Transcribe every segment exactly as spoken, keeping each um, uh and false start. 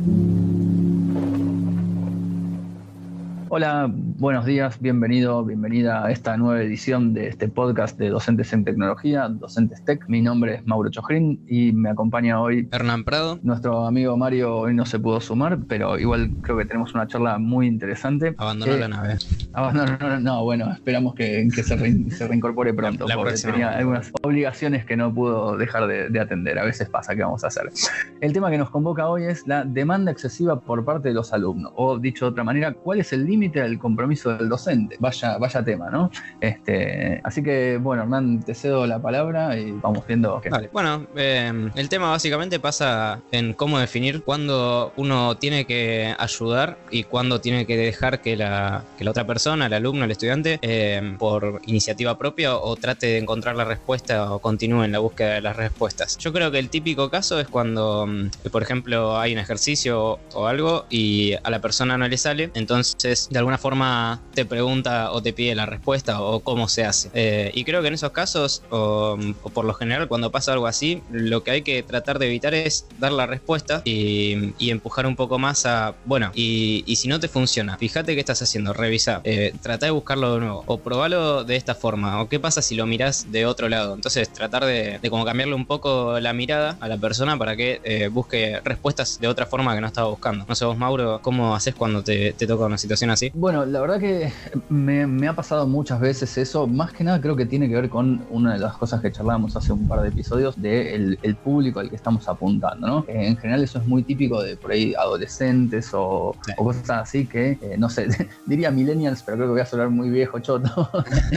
Hola, buenos días, bienvenido, bienvenida a esta nueva edición de este podcast de Docentes en Tecnología, Docentes Tech. Mi nombre es Mauro Chojrin y me acompaña hoy Hernán Prado. Nuestro amigo Mario hoy no se pudo sumar, pero igual creo que tenemos una charla muy interesante. Abandonó eh, la nave. Abandonó, no, no, bueno, esperamos que, que se, re, se reincorpore pronto, la, la porque próxima. tenía algunas obligaciones que no pudo dejar de, de atender. A veces pasa, ¿qué vamos a hacer? El tema que nos convoca hoy es la demanda excesiva por parte de los alumnos, o dicho de otra manera, ¿cuál es el límite del compromiso del docente? Vaya, vaya tema, ¿no? Este, así que, bueno, Hernán, te cedo la palabra y vamos viendo qué. Vale. Bueno, eh, el tema básicamente pasa en cómo definir cuándo uno tiene que ayudar y cuándo tiene que dejar que la, que la otra persona, el alumno, el estudiante, eh, por iniciativa propia o trate de encontrar la respuesta o continúe en la búsqueda de las respuestas. Yo creo que el típico caso es cuando, por ejemplo, hay un ejercicio o, o algo y a la persona no le sale, entonces de alguna forma te pregunta o te pide la respuesta o cómo se hace. Eh, y creo que en esos casos, o, o por lo general cuando pasa algo así, lo que hay que tratar de evitar es dar la respuesta y, y empujar un poco más a, bueno, y, y si no te funciona, fíjate qué estás haciendo, revisa, eh, trata de buscarlo de nuevo o probalo de esta forma, o qué pasa si lo mirás de otro lado. Entonces tratar de, de como cambiarle un poco la mirada a la persona para que eh, busque respuestas de otra forma que no estaba buscando. No sé vos, Mauro, ¿cómo haces cuando te, te toca una situación así? Bueno, la verdad que me, me ha pasado muchas veces eso. Más que nada creo que tiene que ver con una de las cosas que charlábamos hace un par de episodios de el, el público al que estamos apuntando, ¿no? Eh, en general eso es muy típico de por ahí adolescentes o, sí. o cosas así que, eh, no sé, diría millennials, pero creo que voy a sonar muy viejo, choto.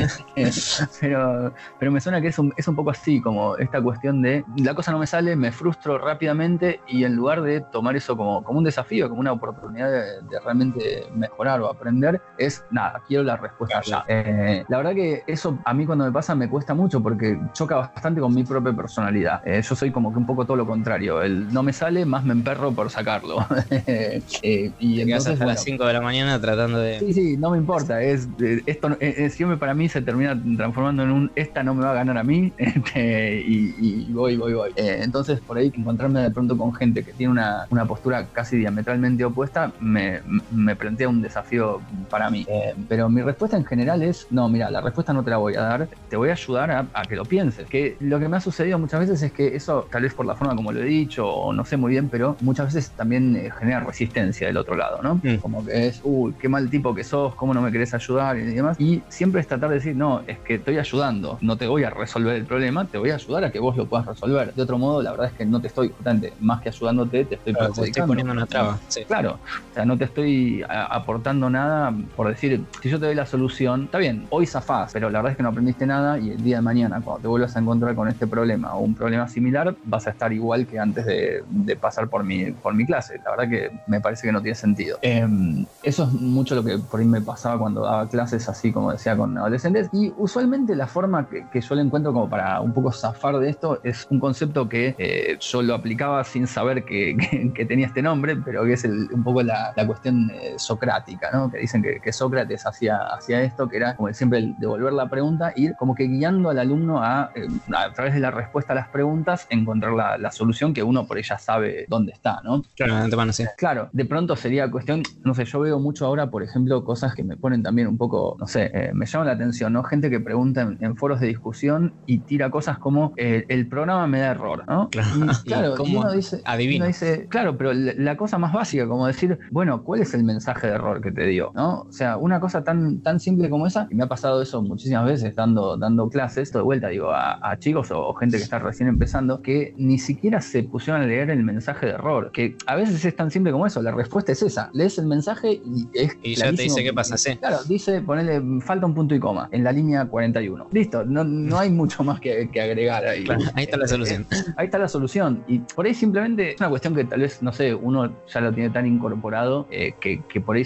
pero, pero me suena que es un, es un poco así, como esta cuestión de la cosa no me sale, me frustro rápidamente y en lugar de tomar eso como, como un desafío, como una oportunidad de, de realmente mejorar o aprender, es nada, quiero la respuesta ya. Eh, la verdad que eso a mí cuando me pasa me cuesta mucho porque choca bastante con mi propia personalidad. Eh, yo soy como que un poco todo lo contrario. El no me sale, más me emperro por sacarlo. eh, y Te entonces, hasta bueno, las cinco de la mañana tratando de... Sí, sí, no me importa. Es, esto eh, siempre para mí se termina transformando en un esta no me va a ganar a mí este, y, y voy, voy, voy. Eh, entonces por ahí encontrarme de pronto con gente que tiene una, una postura casi diametralmente opuesta me, me plantea un desafío para mí. Eh, pero mi respuesta en general es, no, mira, la respuesta no te la voy a dar, te voy a ayudar a, a que lo pienses. Que lo que me ha sucedido muchas veces es que eso, tal vez por la forma como lo he dicho, o no sé muy bien, pero muchas veces también eh, genera resistencia del otro lado, ¿no? Mm. Como que es, uy, qué mal tipo que sos, cómo no me querés ayudar y demás. Y siempre es tratar de decir, no, es que estoy ayudando, no te voy a resolver el problema, te voy a ayudar a que vos lo puedas resolver. De otro modo, la verdad es que no te estoy, justamente, más que ayudándote, te estoy claro, perjudicando. te estoy poniendo una traba. Sí. Claro, o sea, no te estoy a, aportando nada por decir, si yo te doy la solución, está bien, hoy zafás, pero la verdad es que no aprendiste nada y el día de mañana, cuando te vuelvas a encontrar con este problema o un problema similar, vas a estar igual que antes de, de pasar por mi, por mi clase. La verdad que me parece que no tiene sentido. Eh, eso es mucho lo que por ahí me pasaba cuando daba clases, así como decía, con adolescentes. Y usualmente la forma que, que yo le encuentro como para un poco zafar de esto es un concepto que eh, yo lo aplicaba sin saber que, que, que tenía este nombre, pero que es el, un poco la, la cuestión eh, socrática, ¿no? Que dicen que, que Sócrates hacía, hacía esto, que era como siempre el devolver la pregunta, ir como que guiando al alumno a, eh, a través de la respuesta a las preguntas, encontrar la, la solución que uno por ella sabe dónde está, ¿no? Claro, de antemano, sí. Claro, de pronto sería cuestión, no sé, yo veo mucho ahora, por ejemplo, cosas que me ponen también un poco, no sé, eh, me llaman la atención, ¿no? Gente que pregunta en, en foros de discusión y tira cosas como eh, el programa me da error, ¿no? Claro, y, claro, ¿y, y uno dice, adivino? uno dice, claro, pero la, la cosa más básica, como decir, bueno, ¿cuál es el mensaje de error que te dio? ¿No? O sea, una cosa tan, tan simple como esa, y me ha pasado eso muchísimas veces dando, dando clases, de vuelta, digo, a, a chicos o, o gente que está recién empezando, que ni siquiera se pusieron a leer el mensaje de error, que a veces es tan simple como eso, la respuesta es esa, lees el mensaje y es y ya te dice qué pasa, sí. Claro, dice, ponele, falta un punto y coma en la línea cuarenta y uno. Listo, no, no hay mucho más que, que agregar ahí. Claro, ahí está la solución. Eh, ahí está la solución. Y por ahí simplemente es una cuestión que tal vez, no sé, uno ya lo tiene tan incorporado eh, que, que por ahí se olvida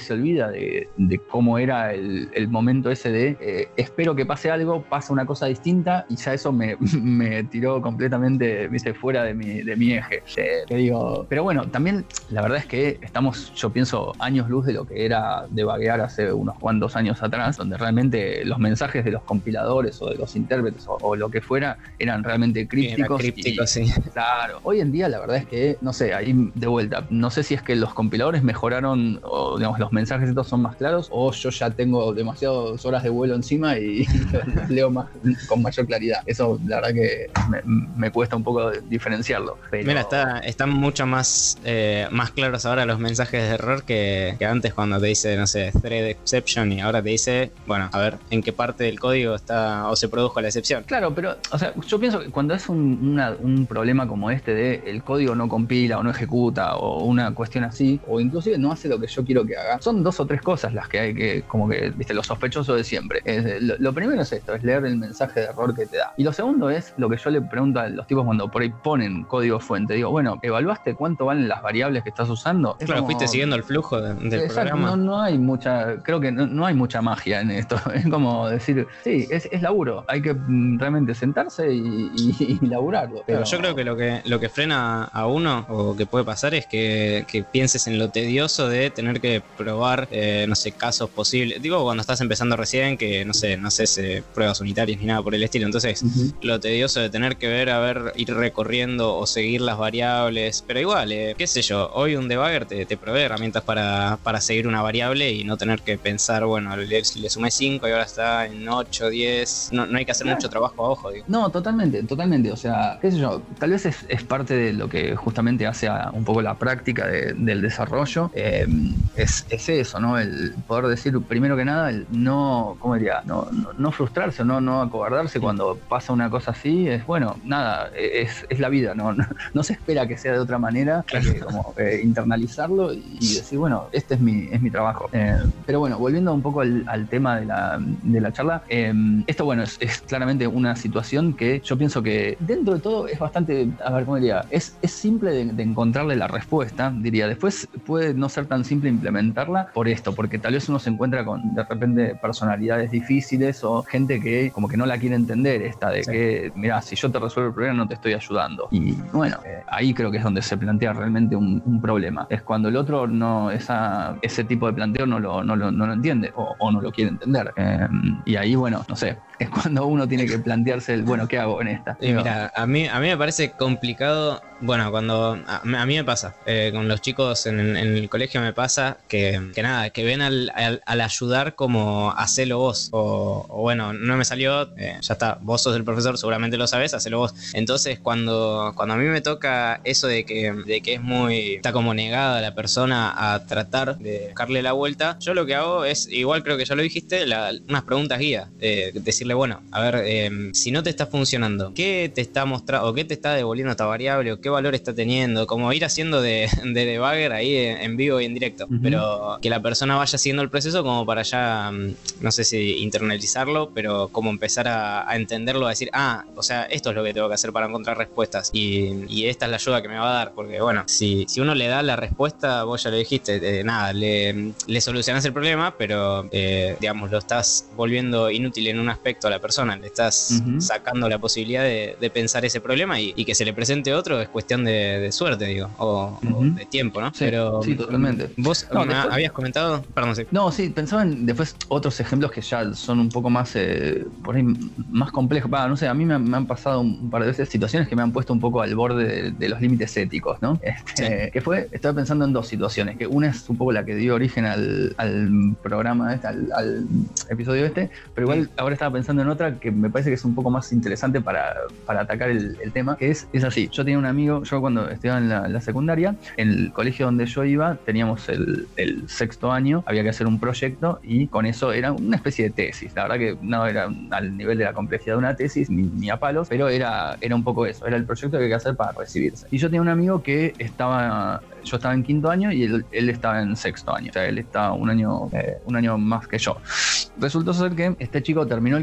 memoria de, de cómo era el, el momento ese de eh, espero que pase algo, pasa una cosa distinta y ya eso me, me tiró completamente, viste, fuera de mi, de mi eje. Eh, que digo, pero bueno, también la verdad es que estamos, yo pienso, años luz de lo que era debuguear hace unos cuantos años atrás, donde realmente los mensajes de los compiladores o de los intérpretes o, o lo que fuera eran realmente crípticos. Era críptico, y, sí. Claro. Hoy en día la verdad es que, no sé, ahí de vuelta, no sé si es que los compiladores mejoraron o digamos los mensajes estos son más claros o yo ya tengo demasiadas horas de vuelo encima y los leo más, con mayor claridad. Eso la verdad que me, me cuesta un poco diferenciarlo. Pero... Mira, está, están mucho más, eh, más claros ahora los mensajes de error que, que antes cuando te dice, no sé, thread exception y ahora te dice, bueno, a ver en qué parte del código está o se produjo la excepción. Claro, pero o sea, yo pienso que cuando es un, una, un problema como este de el código no compila o no ejecuta o una cuestión así, o inclusive no hace lo que yo quiero que haga, son dos o tres cosas las que hay que, como que, viste, lo sospechoso de siempre. Es, lo, lo primero es esto, es leer el mensaje de error que te da. Y lo segundo es lo que yo le pregunto a los tipos cuando por ahí ponen código fuente. Digo, bueno, ¿evaluaste cuánto valen las variables que estás usando? Es claro, como... fuiste siguiendo el flujo de, del Exacto, programa. No, no hay mucha, creo que no, no hay mucha magia en esto. Es como decir, sí, es, es laburo. Hay que mm, realmente sentarse y, y, y laburarlo. Pero... Claro, yo creo que lo que lo que frena a uno o que puede pasar es que, que pienses en lo tedioso de tener que probar, eh, no sé, casos posibles. Digo, cuando estás empezando recién, que no sé, no sé, se, pruebas unitarias ni nada por el estilo. Entonces, uh-huh. lo tedioso de tener que ver, a ver, ir recorriendo o seguir las variables. Pero igual, eh, qué sé yo, hoy un debugger te, te provee herramientas para, para seguir una variable y no tener que pensar, bueno, le, le sumé cinco y ahora está en ocho, diez. No, no hay que hacer claro. mucho trabajo a ojo, digo. No, totalmente, totalmente. O sea, qué sé yo, tal vez es, es parte de lo que justamente hace a un poco la práctica de, del desarrollo. Eh, es, es eso, ¿no? El poder decir, primero que nada, el no, ¿cómo diría? No, no, no frustrarse, no, no acobardarse cuando pasa una cosa así. Es bueno, nada, es, es la vida, ¿no? No, no se espera que sea de otra manera, hay que como eh, internalizarlo y decir, bueno, este es mi, es mi trabajo. Eh, pero bueno, volviendo un poco al, al tema de la, de la charla, eh, esto, bueno, es, es claramente una situación que yo pienso que dentro de todo es bastante, a ver, ¿cómo diría? Es, es simple de, de encontrarle la respuesta, diría. Después puede no ser tan simple implementarla por esto, porque tal vez uno se encuentra con, de repente, personalidades difíciles o gente que como que no la quiere entender, esta de sí. que, mira, si yo te resuelvo el problema no te estoy ayudando. Y bueno, eh, ahí creo que es donde se plantea realmente un, un problema. Es cuando el otro no, esa, ese tipo de planteo no lo, no lo, no lo entiende o, o no lo quiere entender. Eh, y ahí, bueno, no sé, es cuando uno tiene que plantearse el, bueno, ¿qué hago en esta? Y mira, a mí, a mí me parece complicado, bueno, cuando a, a mí me pasa, eh, con los chicos en, en el colegio me pasa que, que nada, que ven al, al, al ayudar como hacelo vos, o, o bueno, no me salió, eh, ya está, vos sos el profesor, seguramente lo sabés, hacelo vos. Entonces cuando, cuando a mí me toca eso de que, de que es muy, está como negada la persona a tratar de buscarle la vuelta, yo lo que hago es, igual creo que ya lo dijiste, la, unas preguntas guía, eh, decirle, bueno, a ver, eh, si no te está funcionando, ¿qué te está mostrando o qué te está devolviendo esta variable o qué valor está teniendo? Como ir haciendo de, de debugger ahí en vivo y en directo, uh-huh. pero que la persona vaya haciendo el proceso como para ya, no sé si internalizarlo, pero como empezar a, a entenderlo, a decir, ah, o sea, esto es lo que tengo que hacer para encontrar respuestas y, y esta es la ayuda que me va a dar, porque bueno, si, si uno le da la respuesta, vos ya lo dijiste, eh, nada, le, le solucionás el problema, pero eh, digamos, lo estás volviendo inútil en un aspecto a la persona, le estás uh-huh. sacando la posibilidad de, de pensar ese problema y, y que se le presente otro es cuestión de, de suerte, digo, o, uh-huh. o de tiempo, ¿no? Sí, pero sí, totalmente. ¿Vos no, me después... habías comentado? Perdón, sí. No, sí, pensaba en después otros ejemplos que ya son un poco más, eh, por ahí, más complejos. Bah, no sé, a mí me, me han pasado un par de veces situaciones que me han puesto un poco al borde de, de los límites éticos, ¿no? Este, sí. Que fue, estaba pensando en dos situaciones, que una es un poco la que dio origen al, al programa este, al, al episodio este, pero igual sí. ahora estaba pensando en otra que me parece que es un poco más interesante para, para atacar el, el tema, que es, es así. Yo tenía un amigo, yo cuando estudiaba en la, la secundaria, en el colegio donde yo iba, teníamos el, el sexto año, había que hacer un proyecto y con eso era una especie de tesis. La verdad que no era al nivel de la complejidad de una tesis, ni, ni a palos, pero era, era un poco eso, era el proyecto que había que hacer para recibirse. Y yo tenía un amigo que estaba... Yo estaba en quinto año y él, él estaba en sexto año. O sea, él estaba un año, eh, un año más que yo. Resultó ser que este chico terminó el colegio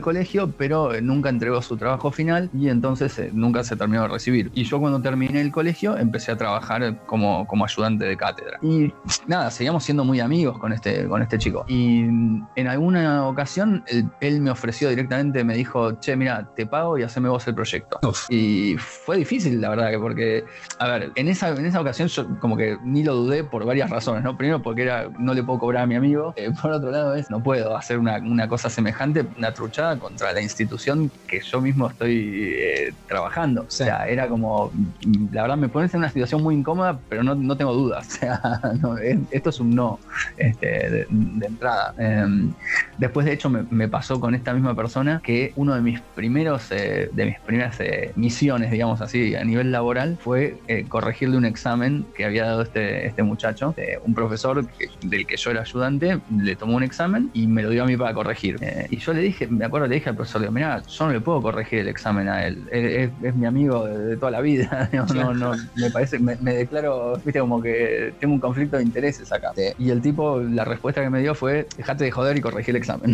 colegio, pero eh, nunca entregó su trabajo final y entonces eh, nunca se terminó de recibir. Y yo cuando terminé el colegio empecé a trabajar como, como ayudante de cátedra. Y nada, seguíamos siendo muy amigos con este, con este chico. Y en alguna ocasión él, él me ofreció directamente, me dijo, che, mira, te pago y haceme vos el proyecto. Uf. Y fue difícil, la verdad, porque, a ver, en esa, en esa ocasión yo como que ni lo dudé por varias razones, ¿no? Primero porque era, no le puedo cobrar a mi amigo. Eh, por otro lado es, no puedo hacer una, una cosa semejante, una truchada contra la institución que yo mismo estoy eh, trabajando. Sí. O sea, era como, la verdad me pones en una situación muy incómoda, pero no, no tengo dudas. O sea, no, esto es un no este, de, de entrada. Eh, después, de hecho, me, me pasó con esta misma persona que uno de mis primeros, eh, de mis primeras eh, misiones, digamos así, a nivel laboral, fue eh, corregirle un examen que había dado este, este muchacho. Eh, un profesor que, del que yo era ayudante, le tomó un examen y me lo dio a mí para corregir. Eh, y yo le dije, me acuerdo, le dije al profesor, digo, mirá, yo no le puedo corregir el examen a él. Es, es, es mi amigo de, de toda la vida. No, no, no, me parece, me, me declaro, viste, como que tengo un conflicto de intereses acá. Sí. Y el tipo, la respuesta que me dio fue, dejate de joder y corregí el examen.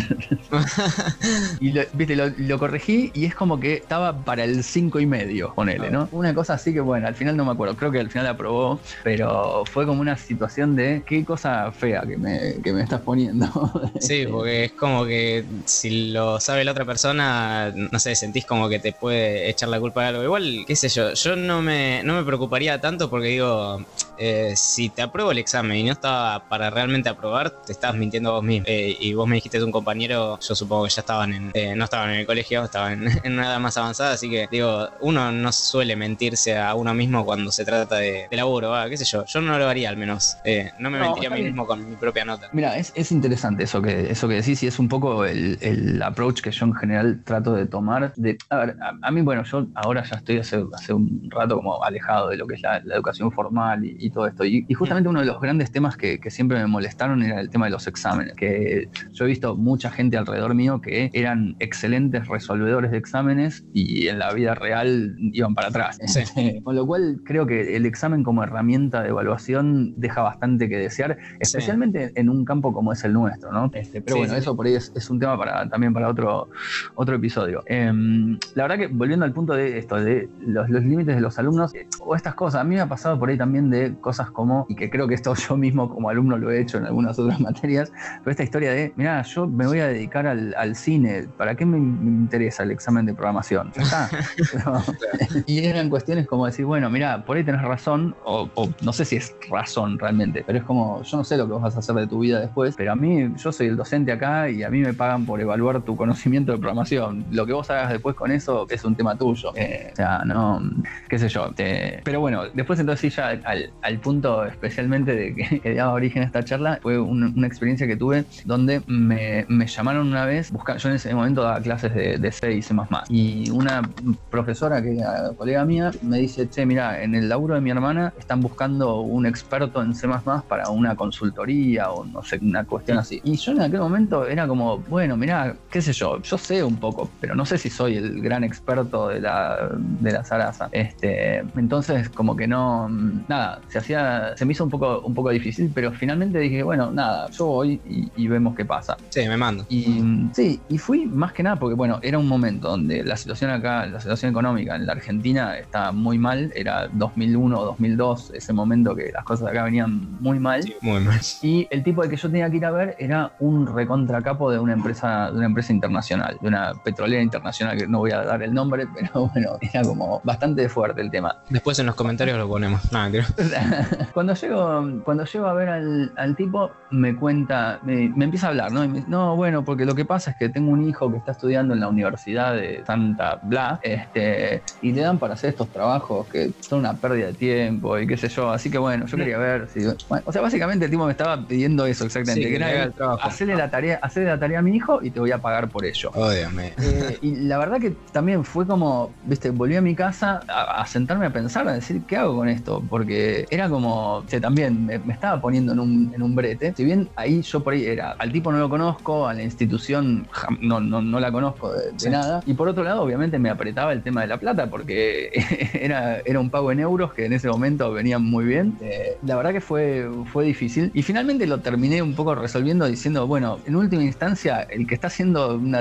Y lo, viste, lo, lo corregí y es como que estaba para el cinco y medio, ponele, ¿no? Una cosa así que, bueno, al final no me acuerdo, creo que al final aprobó, pero fue como una situación de qué cosa fea que me, que me estás poniendo. Sí, porque es como que si lo sabe la otra persona, no sé, sentís como que te puede echar la culpa de algo. Igual, qué sé yo, yo no me, no me preocuparía tanto porque digo, eh, si te apruebo el examen y no estaba para realmente aprobar, te estabas mintiendo vos mismo. Eh, y vos me dijiste de un compañero, yo supongo que ya estaban en, eh, no estaban en el colegio, estaban en, en una edad más avanzada, así que digo, uno no suele mentirse a uno mismo cuando se trata de, de laburo, ah, qué sé yo, yo no lo haría al menos, eh, no me no, mentiría a mí bien. mismo con mi propia nota. Mira, es, es interesante eso que, eso que decís y es un poco el, el approach que yo en general trato de tomar. De, a ver, a, a mí, bueno, yo ahora ya estoy hace, hace un rato como alejado de lo que es la, la educación formal y, y todo esto. Y, y justamente uno de los grandes temas que, que siempre me molestaron era el tema de los exámenes, que yo he visto mucha gente alrededor mío que eran excelentes resolvedores de exámenes y en la vida real iban para atrás. Sí. Con lo cual creo que el examen como herramienta de evaluación deja bastante que desear, especialmente sí. en un campo como es el nuestro, ¿no? Este, pero sí, bueno, sí. eso por ahí es, es un tema para, también para otro, otro episodio. Eh, la verdad que volviendo al punto de esto, de los, los límites de los alumnos, eh, o estas cosas, a mí me ha pasado por ahí también de cosas como, y que creo que esto yo mismo como alumno lo he hecho en algunas otras materias, pero esta historia de, mirá, yo me voy a dedicar al, al cine, ¿para qué me, me interesa el examen de programación? ¿Está? Pero, y eran cuestiones como decir, bueno, mirá, por ahí tenés razón, o, o no sé si es razón realmente, pero es como, yo no sé lo que vas a hacer de tu vida después, pero a mí, yo soy el docente acá y a mí me pagan por evaluar tu conocimiento de programación. Lo que vos hagas después con eso es un tema tuyo. Eh, o sea, no, qué sé yo. Te, pero bueno, después entonces sí ya al, al punto especialmente de que, que daba origen a esta charla, fue un, una experiencia que tuve donde me, me llamaron una vez, buscando, yo en ese momento daba clases de, de C y C más más, y una profesora que era colega mía me dice, che, mira, en el laburo de mi hermana están buscando un experto en C más más para una consultoría o no sé, una cuestión así. Y yo en aquel momento era como, bueno, mira, qué sé yo, yo sé un poco, pero no sé si soy el gran experto de la, de la zaraza. Este, entonces como que no, nada, se hacía, se me hizo un poco, un poco difícil, pero finalmente dije, bueno, nada, yo voy y, y vemos qué pasa. Sí, me mando. Y sí, y fui más que nada porque, bueno, era un momento donde la situación acá, la situación económica en la Argentina estaba muy mal, era dos mil uno o dos mil dos, ese momento que las cosas acá venían muy mal. Sí, muy mal. Y el tipo al que yo tenía que ir a ver era un recontracapo de una empresa, de una empresa internacional, de una petrolera internacional, que no voy a dar el nombre, pero bueno, era como bastante fuerte el tema. Después en los comentarios lo ponemos. No, mentira. Cuando llego, cuando llego a ver al, al tipo, me cuenta, me, me empieza a hablar, ¿no? Y me dice, no, bueno, porque lo que pasa es que tengo un hijo que está estudiando en la Universidad de Santa Bla, este, y le dan para hacer estos trabajos que son una pérdida de tiempo y qué sé yo. Así que bueno, yo quería ver si. Bueno, o sea, básicamente el tipo me estaba pidiendo eso exactamente, sí, que era el trabajo. Hacerle la tarea, hacerle la tarea a mi hijo y te voy a pagar por ello. Oh, Dios mío. Eh, y la verdad que también fue como, viste, volví a mi casa a, a sentarme a pensar, a decir, ¿qué hago con esto? Porque era como, che, también me, me estaba poniendo en un, en un brete. Si bien ahí yo por ahí era, al tipo no lo conozco, a la institución no, no, no la conozco de, de sí. nada. Y por otro lado, obviamente me apretaba el tema de la plata porque era, era un pago en euros que en ese momento venían muy bien. Eh, la verdad que fue, fue difícil. Y finalmente lo terminé un poco resolviendo diciendo, bueno, en última instancia, el que está haciendo una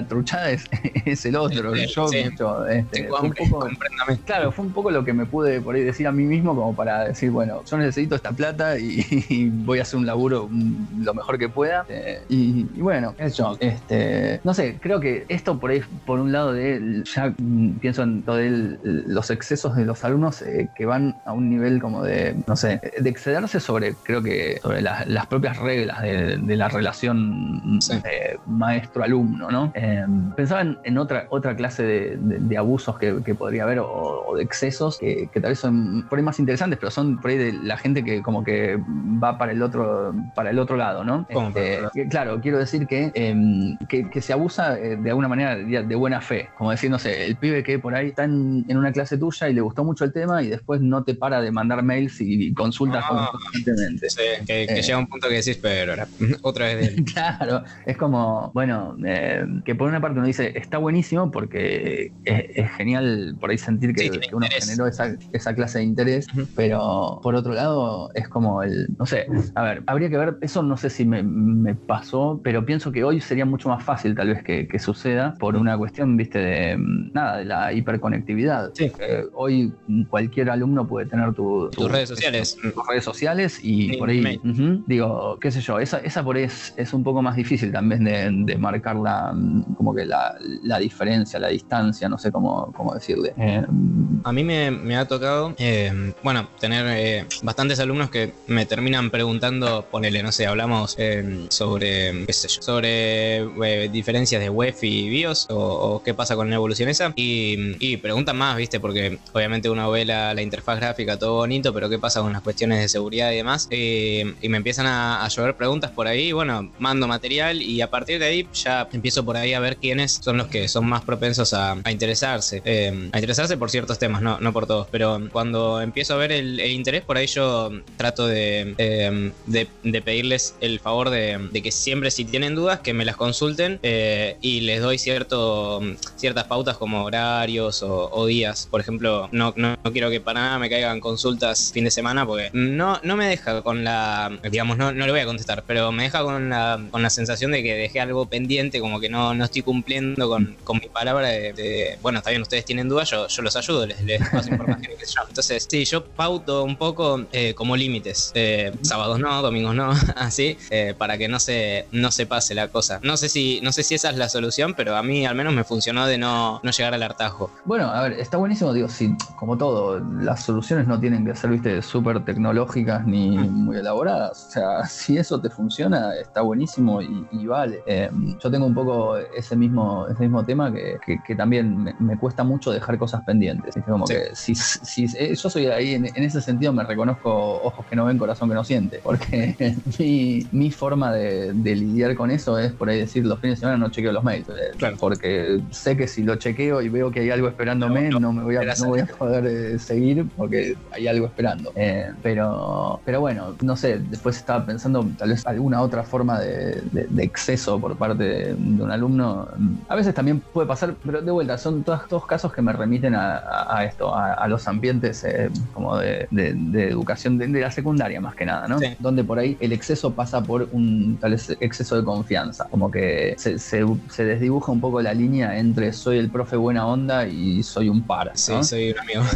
la truchada es, es el otro. El, el, yo, sí. yo este, Tengo fue hambre, un poco, compréndame. claro, fue un poco lo que me pude por ahí decir a mí mismo, como para decir, bueno, yo necesito esta plata y, y voy a hacer un laburo un, lo mejor que pueda. Eh, y, y bueno, eso, este, no sé, creo que esto por ahí, por un lado, de ya mm, pienso en todo el, los excesos de los alumnos eh, que van a un nivel como de, no sé, de excederse sobre, creo que, sobre la, las propias reglas de, de la relación sí. eh, maestro-alumno, ¿no? Eh, pensaba en, en otra, otra clase de, de, de abusos que, que podría haber o, o de excesos que, que tal vez son por ahí más interesantes, pero son por ahí de la gente que como que va para el otro, para el otro lado, ¿no? Este, que, claro, quiero decir que, eh, que, que se abusa eh, de alguna manera de, de buena fe, como decir, no sé, el pibe que por ahí está en, en una clase tuya y le gustó mucho el tema y después no te para de mandar mails y consultas ah, constantemente. Sí, que, que eh, llega un punto que decís, pero ahora, otra vez de él. Claro, es como, bueno, eh, que por una parte uno dice, está buenísimo porque es, es genial por ahí sentir que, sí, que uno interés. generó esa, esa clase de interés, uh-huh. Pero por otro lado es como el, no sé, a ver, habría que ver, eso no sé si me, me pasó, pero pienso que hoy sería mucho más fácil tal vez que, que suceda por una cuestión, viste, de nada, de la hiperconectividad. Sí. Eh, hoy cualquier alumno puede tener tu, tu, tus redes sociales. Tus, tus redes sociales y Ni, por ahí, uh-huh, digo, qué sé yo, esa, esa por ahí es, es un poco más difícil también de, de marcar la, como que la, la diferencia, la distancia, no sé cómo, cómo decirle. Eh, a mí me, me ha tocado, eh, bueno, tener eh, bastantes alumnos que me terminan preguntando, ponele, no sé, hablamos eh, sobre, qué sé yo, sobre eh, diferencias de U E F I y BIOS o, o qué pasa con la evolución esa y, y preguntan más, viste, porque obviamente uno ve la, la interfaz gráfica, todo bonito, pero qué pasa con las cuestiones de seguridad y demás, eh, y me empiezan a, a llover preguntas por ahí, bueno, mando material y a partir de ahí ya empiezo por ahí a ver quiénes son los que son más propensos a, a interesarse, eh, a interesarse por ciertos temas, no, no por todos, pero cuando empiezo a ver el, el interés, por ahí yo trato de, eh, de, de pedirles el favor de, de que siempre si tienen dudas que me las consulten eh, y les doy cierto, ciertas pautas como horarios o, o días, por ejemplo, no, no, no quiero que para nada me caigan consultas fin de semana porque no, no me deja con la, digamos, no, no le voy a contestar, pero me deja con la, con la sensación de que dejé algo pendiente, como que no, no estoy cumpliendo con, con mi palabra de, de, bueno, está bien, ustedes tienen dudas, yo, yo los ayudo, les, les paso información y qué sé yo. Entonces, sí, yo pauto un poco eh, como límites, eh, sábados no, domingos no, así, eh, para que no se, no se pase la cosa. No sé si, no sé si esa es la solución, pero a mí al menos me funcionó de no, no llegar al hartazgo. Bueno, a ver, está buenísimo, digo, sí, como todo, las soluciones no tienen que ser, viste, súper tecnológicas ni muy elaboradas. O sea, si eso te funciona, está buenísimo y, y vale. Eh, yo tengo un poco ese mismo, ese mismo tema que, que, que también me, me cuesta mucho dejar cosas pendientes. Es como sí. que si, si eh, yo soy ahí, en, en ese sentido me reconozco ojos que no ven, corazón que no siente. Porque mi, mi forma de, de lidiar con eso es por ahí decir, los fines de semana no chequeo los mails. Claro. Porque sé que si lo chequeo y veo que hay algo esperándome, no, no, no me voy a, no voy a poder eh, seguir porque hay algo esperando. Eh, pero, pero bueno, no sé, después estaba pensando tal vez alguna otra forma de, de, de exceso por parte de, de un alumno. A veces también puede pasar, pero de vuelta, son todos, todos casos que me remiten a, a, a esto, a, a los ambientes eh, como de, de, de educación de, de la secundaria más que nada, ¿no? Sí. Donde por ahí el exceso pasa por un tal vez exceso de confianza, como que se, se, se desdibuja un poco la línea entre soy el profe buena onda y soy un par, ¿no? Sí, soy un amigo.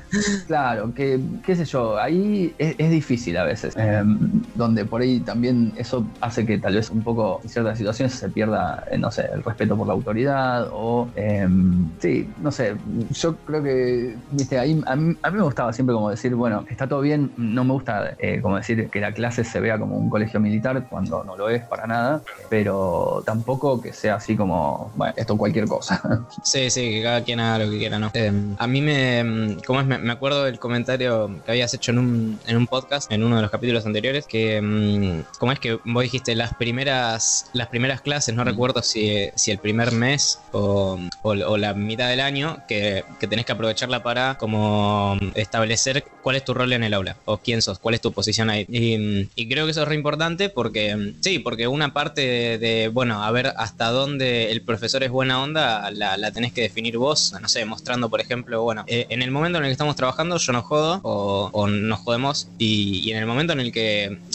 Claro, que qué sé yo, ahí es, es difícil a veces, eh, donde por ahí también eso hace que tal vez un poco en ciertas situaciones se pierda, eh, no sé, el respeto por la autoridad o, eh, sí, no sé, yo creo que, viste, ahí a mí, a mí me gustaba siempre como decir, bueno, está todo bien, no me gusta eh, como decir que la clase se vea como un colegio militar cuando no lo es para nada, pero tampoco que sea así como, bueno, esto cualquier cosa. Sí, sí, que cada quien haga lo que quiera, ¿no? Eh, a mí me, ¿cómo es? Me, me acuerdo del comentario que habías hecho en un, en un podcast, en uno de los capítulos anteriores, que, ¿cómo es que vos dijiste las primeras, las primeras clases, no mm. recuerdo si, si el primer mes o, o, o la mitad del año, que, que tenés que aprovecharla para como establecer cuál es tu rol en el aula, o quién sos, cuál es tu posición ahí. Y, y creo que eso es re importante porque, sí, porque una parte de, de, bueno, a ver hasta dónde el profesor es buena onda, la, la tenés que definir vos, no sé, mostrando, por ejemplo, bueno, eh, en el momento en el que estamos trabajando yo no jodo o, o nos jodemos y, y en el momento en el que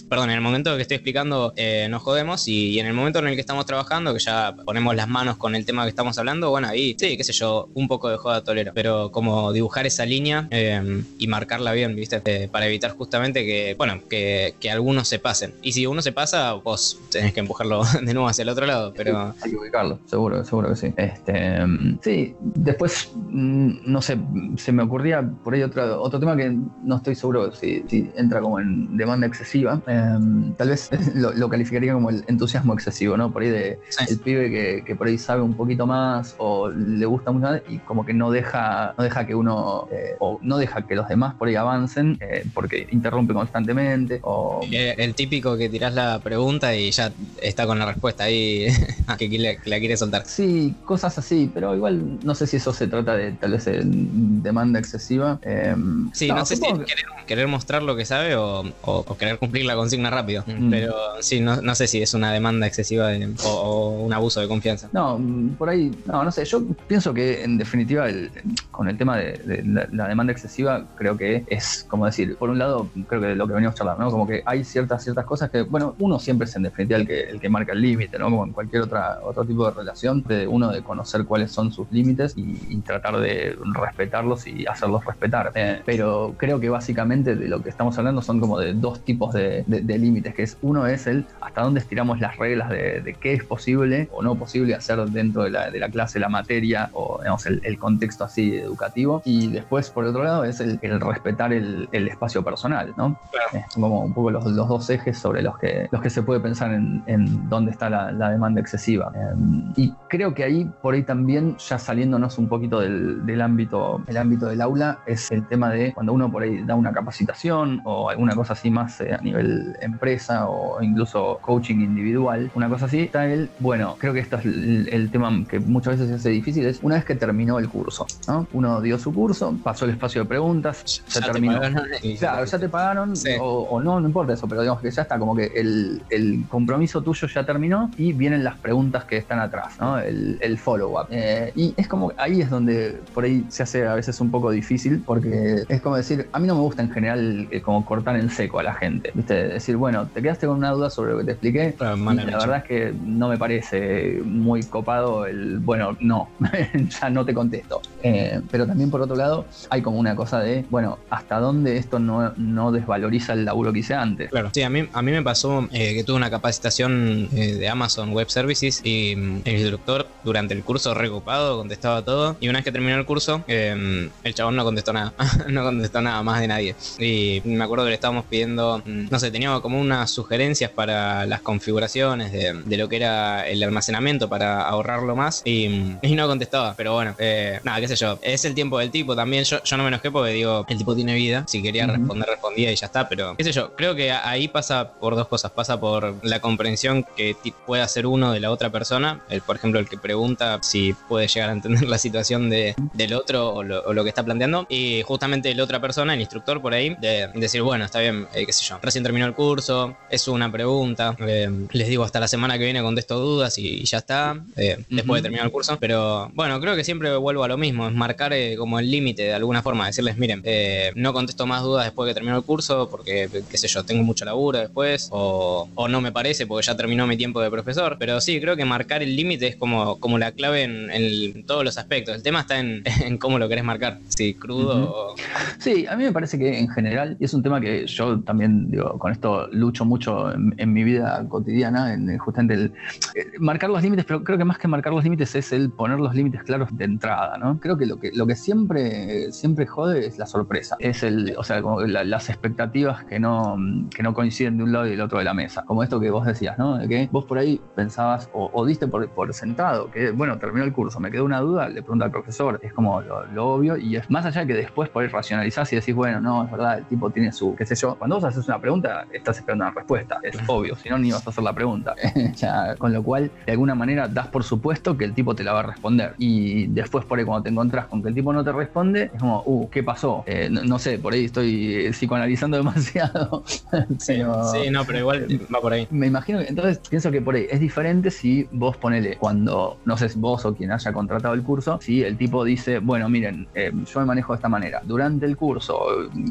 perdón, en el momento que estoy explicando eh, nos jodemos y, y en el momento en el que estamos trabajando, que ya ponemos las manos con el tema que estamos hablando, bueno, ahí sí, qué sé yo, un poco de joda tolero, pero como dibujar esa línea eh, y marcarla bien, ¿viste? Eh, para evitar justamente que, bueno, que, que algunos se pasen. Y si uno se pasa, vos tenés que empujarlo de nuevo hacia el otro lado, pero... Hay que ubicarlo, seguro, seguro que sí. Este, sí, después, no sé, se me ocurría por ahí otro, otro tema que no estoy seguro si, si entra como en demanda excesiva. Eh, tal vez lo, lo calificaría como el entusiasmo excesivo, ¿no? Por ahí de sí. El pibe que, que por ahí sabe un poquito más o le gusta mucho más y como que no deja, no deja que uno, eh, o no deja que los demás por ahí avancen eh, porque interrumpe constantemente. O... El, el típico que tirás la pregunta y ya está con la respuesta ahí que, que, la, que la quiere soltar. Sí, cosas así, pero igual no sé si eso se trata de tal vez de demanda excesiva. Eh, sí, no, no sé si que... querer, querer mostrar lo que sabe o, o, o querer cumplir la consigna rápido, mm. pero sí, no, no sé si es una demanda excesiva de, o, o un abuso de confianza. No, por ahí, no, no sé, yo pienso que en definitiva el, con el tema de, de la, la demanda excesiva creo que es, como decir, por un lado creo que lo que venimos charlando, ¿no? Como que hay ciertas ciertas cosas que, bueno, uno siempre es en definitiva el que, el que marca el límite, ¿no? Como en cualquier otra otro tipo de relación, de uno de conocer cuáles son sus límites y, y tratar de respetarlos y hacerlos respetar. Eh, pero creo que básicamente de lo que estamos hablando son como de dos tipos de, de, de límites, que es uno es el hasta dónde estiramos las reglas de, de qué es posible o no posible hacer dentro de la, de la clase, la materia o digamos, el, el contexto así educativo, y después por otro lado es el, el respetar el, el espacio personal, ¿no? Claro. Es como un poco los, los dos ejes sobre los que, los que se puede pensar en, en dónde está la, la demanda excesiva. Eh, y creo que ahí, por ahí también, ya saliéndonos un poquito del, del ámbito, el ámbito del aula, es el tema de cuando uno por ahí da una capacitación o alguna cosa así más eh, a nivel empresa o incluso coaching individual, una cosa así, está el, bueno, creo que esto es el, el tema que muchas veces se hace difícil, es una vez que terminó el curso, ¿no? Uno dio su curso, pasó el espacio de preguntas, se ya terminó. Te pagaron, claro, ya te pagaron, sí. o, o no, no importa eso, pero digamos que ya está, como que el, el compromiso tuyo ya terminó y vienen las preguntas que están atrás, ¿no? El, el follow-up. Eh, y es como, ahí es donde por ahí se hace a veces un poco difícil, porque es como decir, a mí no me gusta en general eh, como cortar en seco a la gente, ¿viste? Decir, bueno, te quedaste con una duda sobre lo que te expliqué, claro, y la verdad es que no me parece muy copado el, bueno, no, ya no te contesto. Eh, pero también por otro lado, hay como una cosa de, bueno, hasta dónde esto no, no desvaloriza el laburo que hice antes. Claro, sí, a mí, a mí me pasó eh, que tuve una capacitación eh, de Amazon Web Services y mm, el instructor durante el curso recopado contestaba todo, y una vez que terminó el curso eh, el chabón no contestó nada no contestó nada más de nadie, y me acuerdo que le estábamos pidiendo, no sé, teníamos como unas sugerencias para las configuraciones de, de lo que era el almacenamiento para ahorrarlo más, y, y no contestaba, pero bueno, eh, nada, qué sé yo, es el tiempo del tipo también. Yo, yo no me enojé porque digo, el tipo tiene vida, si quería uh-huh. responder, respondía y ya está, pero qué sé yo, creo que ahí pasa por dos cosas, pasa por la comprensión que puede hacer uno de la otra persona, el, por ejemplo, el que pregunta si puede llegar a entender la situación de, del otro o lo, o lo que está planteando, y justamente la otra persona, el instructor por ahí, de decir, bueno, está bien, eh, qué sé yo, recién terminó el curso, es una pregunta, eh, les digo hasta la semana que viene contesto dudas y, y ya está, eh, uh-huh. después de terminar el curso, pero bueno, creo que siempre vuelvo a lo mismo, es marcar eh, como el límite de alguna forma, decirles, miren, eh, no contesto más dudas después de que terminó el curso porque, qué sé yo, tengo mucho laburo después, o, o no me parece porque ya terminó mi tiempo de profesor, pero sí, creo que marcar el límite es como, como la clave en, en todos los aspectos. El tema está en, en cómo lo querés marcar, si crudo uh-huh. o... Sí, a mí me parece que en general, y es un tema que yo también, digo, con esto lucho mucho en, en mi vida cotidiana, en justamente el eh, marcar los límites, pero creo que más que marcar los límites es el poner los límites claros de entrada, ¿no? Creo que lo que, lo que siempre, siempre jode es la sorpresa, es el, o sea, como la, las expectativas que no, que no coinciden de un lado y del otro de la mesa, como esto que vos decías, ¿no? De que vos por ahí pensabas o, o diste por, por sentado que, bueno, terminó el curso, me quedó una duda, le pregunto al profesor, es como lo, lo obvio, y es más allá de que después por ahí racionalizás y decís, bueno, no, es verdad, el tipo tiene su, qué sé yo, cuando vos haces una pregunta, estás esperando una respuesta, es obvio, si no, ni vas a hacer la pregunta. Ya, con lo cual, de alguna manera, das por supuesto que el tipo te la va a responder, y después por ahí cuando te encontrás con que el tipo no te responde, es como, uh, ¿qué pasó? Eh, no, no sé, por ahí estoy psicoanalizando demasiado. Pero, sí, sí, no, pero igual va por ahí. Me imagino que, entonces, pienso que por ahí es diferente si vos ponele, cuando, no sé, vos o quien haya contratado el curso, si el tipo dice, bueno, miren, eh, yo me manejo de esta manera, durante el curso,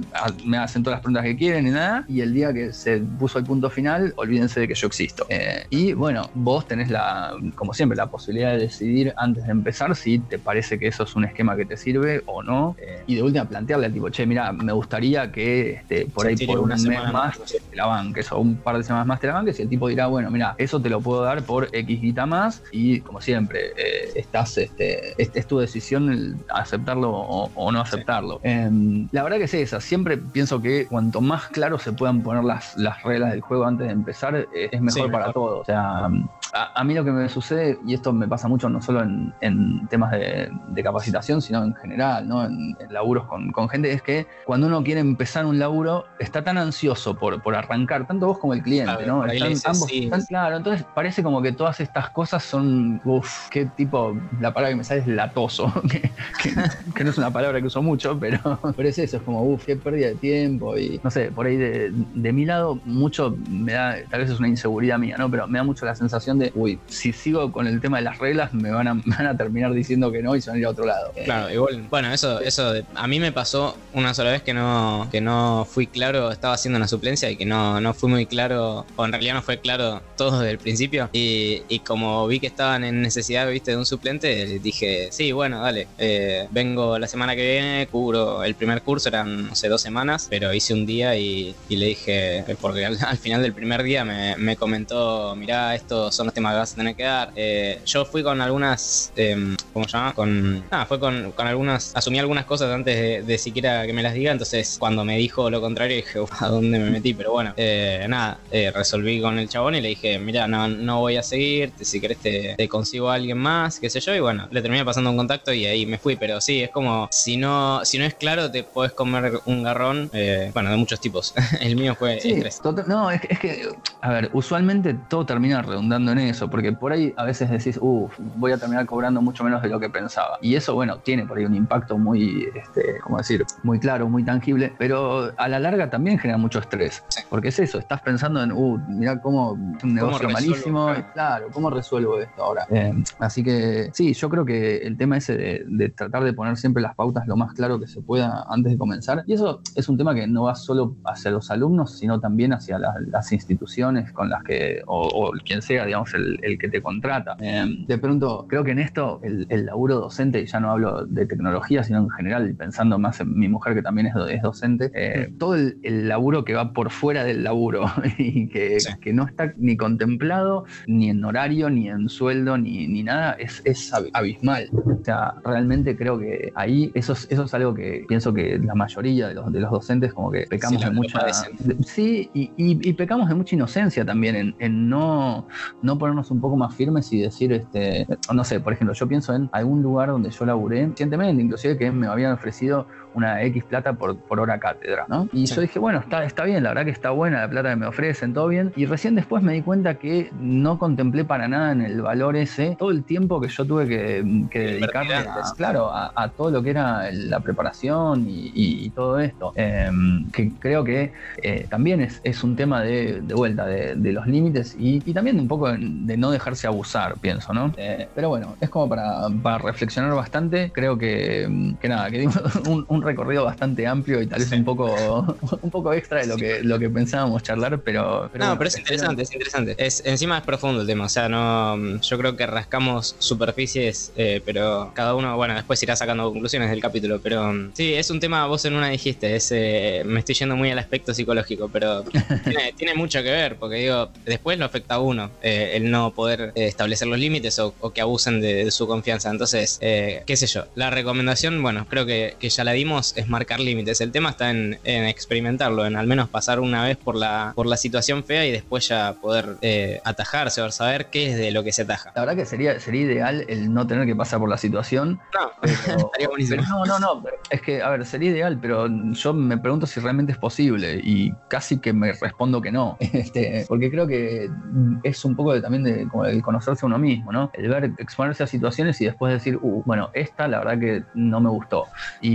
me hacen todas las preguntas que quieren y nada, y el día que se puso el punto final, olvídense de que yo existo. Eh, y bueno, vos tenés la, como siempre, la posibilidad de decidir antes de empezar si te parece que eso es un esquema que te sirve o no, eh, y de última plantearle al tipo, che, mira, me gustaría que este, por Se ahí tire por un una mes semana más más. te la banques, o un par de semanas más te la banques, y el tipo dirá, bueno, mira, eso te lo puedo dar por X guita más, y como siempre, eh, estás, este, este, es tu decisión el aceptarlo o, o no aceptarlo. Sí. Eh, la verdad que es esa, siempre pienso que cuanto más claro se puedan poner las, las reglas del juego antes de empezar, eh, es mejor, sí, para mejor. Todos. O sea, a, a mí lo que me sucede, y esto me pasa mucho no solo en, en temas de, de capacitación, sino en general, ¿no? En, en laburos con, con gente, es que cuando uno quiere empezar un laburo, está tan ansioso por, por arrancar, tanto vos como el cliente, claro, ¿no? Están, dices, ambos sí. Están, claro, entonces parece como que todas estas cosas son, uff, qué tipo, la palabra que me sale es latoso, que, que, que no es una palabra que uso mucho, pero, pero es eso, es como, uff, qué pérdida de tiempo, y no sé, por ahí de, de mi lado, mucho me da, tal vez es una inseguridad mía, ¿no? Pero me da mucho la sensación de, uy, si sigo con el tema de las reglas, me van a, me van a terminar diciendo que no y se van a ir a otro lado. Claro, igual, bueno, eso, eso a mí me pasó una sola vez que no, que no fui claro, estaba haciendo una suplencia y que no, no fui muy claro, o en realidad no fue claro todo desde el principio, y, y como vi que estaban en necesidad, viste, de un suplente, dije, sí, bueno, dale, eh, vengo la semana que viene, cubro el primer curso, eran, no sé, dos semanas, pero hice un día y, y le dije, porque al, al final del primer día me, me comentó, mirá, estos son los temas que vas a tener que dar. Eh, yo fui con algunas, eh, ¿cómo se llama? Con, ah, fue con, con algunas, asumí algunas cosas antes de, de siquiera que me las diga, entonces cuando me dijo lo contrario dije, ¿a dónde me metí? Pero bueno, eh, nada, eh, resolví con el chabón y le dije, mirá, no, no voy a seguir, si querés te, te consigo a alguien más, qué sé yo, y bueno, le terminé pasando un contacto y ahí me fui, pero sí, es como, si no, si no es claro, te podés comer un garrón, eh, bueno, de muchos tipos. El mío fue sí, estrés. Total, no, es que, es que, a ver, usualmente todo termina redundando en eso, porque por ahí a veces decís, uff, voy a terminar cobrando mucho menos de lo que pensaba. Y eso, bueno, tiene por ahí un impacto muy, este, ¿cómo decir? Muy claro, muy tangible, pero a la larga también genera mucho estrés. Sí. Porque es eso, estás pensando en, uh, mirá cómo es un negocio malísimo, claro. claro, ¿cómo resuelvo esto ahora? Eh, así que sí, yo creo que el tema ese de, de tratar de poner siempre las pautas lo más claro que se pueda antes de comenzar, y eso es un tema que no va solo hacia los alumnos, sino también hacia la, las instituciones con las que, o, o quien sea, digamos, el, el que te contrata. Eh, de pronto, creo que en esto, el, el laburo docente, y ya no hablo de tecnología, sino en general, pensando más en mi mujer que también es, es docente, eh, todo el, el laburo que va por fuera del laburo y que, sí. que no está ni contemplado, ni en horario, ni en sueldo, ni, ni nada, es, es abismal. O sea, realmente creo que ahí eso es, eso es algo que pienso que la mayoría de los, de los docentes como que pecamos sí, de mucha... De, sí, y, y, y pecamos de mucha inocencia también en, en no, no ponernos un poco más firmes y decir, este, no sé, por ejemplo, yo pienso en algún lugar donde yo laburé recientemente, inclusive que me habían ofrecido una X plata por, por hora cátedra, ¿no? Y sí. yo dije, bueno, está, está bien, la verdad que está buena la plata que me ofrecen, todo bien. Y recién después me di cuenta que no contemplé para nada en el valor ese todo el tiempo que yo tuve que, que dedicarle a, claro, a, a todo lo que era la preparación y, y, y todo esto. Eh, que creo que eh, también es, es un tema de, de vuelta, de, de los límites y, y también un poco de no dejarse abusar, pienso, ¿no? Eh, pero bueno, es como para, para reflexionar bastante. Creo que, que nada, que dimos un, un recorrido bastante amplio y tal vez sí. un poco un poco extra de lo que, lo que pensábamos charlar, pero... pero no, bueno, pero es interesante, es interesante. Es, encima es profundo el tema, o sea, no, yo creo que rascamos superficies, eh, pero cada uno, bueno, después irá sacando conclusiones del capítulo, pero sí, es un tema, vos en una dijiste, es, eh, me estoy yendo muy al aspecto psicológico, pero tiene, tiene mucho que ver, porque digo, después lo afecta a uno, eh, el no poder eh, establecer los límites o, o que abusen de, de su confianza. Entonces, eh, qué sé yo, la recomendación, bueno, creo que, que ya la dimos, es marcar límites. El tema está en, en experimentarlo, en al menos pasar una vez por la, por la situación fea y después ya poder eh, atajarse o saber qué es de lo que se ataja. La verdad que sería, sería ideal el no tener que pasar por la situación. No, pero, estaría buenísimo. Pero no, no, no, es que, a ver, sería ideal, pero yo me pregunto si realmente es posible y casi que me respondo que no, este, porque creo que es un poco de, también de como el conocerse a uno mismo, ¿no? El ver, exponerse a situaciones y después decir, uh, bueno, esta la verdad que no me gustó. Y,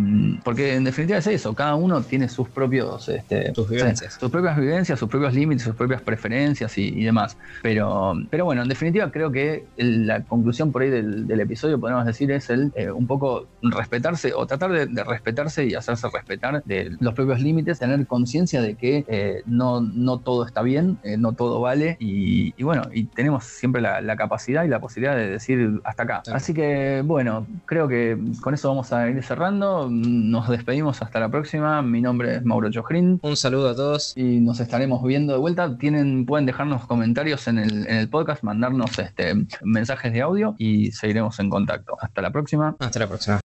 porque en definitiva es eso, cada uno tiene sus propios este, sus vivencias, o sea, sus propias vivencias, sus propios límites, sus propias preferencias y, y demás. Pero, pero bueno, en definitiva creo que el, la conclusión por ahí del, del episodio, podemos decir, es el eh, un poco respetarse o tratar de, de respetarse y hacerse respetar de los propios límites, tener conciencia de que eh, no, no todo está bien, eh, no todo vale y, y bueno, y tenemos siempre la, la capacidad y la posibilidad de decir hasta acá. Claro. Así que bueno, creo que con eso vamos a ir cerrando. Nos despedimos hasta la próxima. Mi nombre es Mauro Chojrin. Un saludo a todos. Y nos estaremos viendo de vuelta. Tienen, pueden dejarnos comentarios en el, en el podcast, mandarnos este, mensajes de audio y seguiremos en contacto. Hasta la próxima. Hasta la próxima.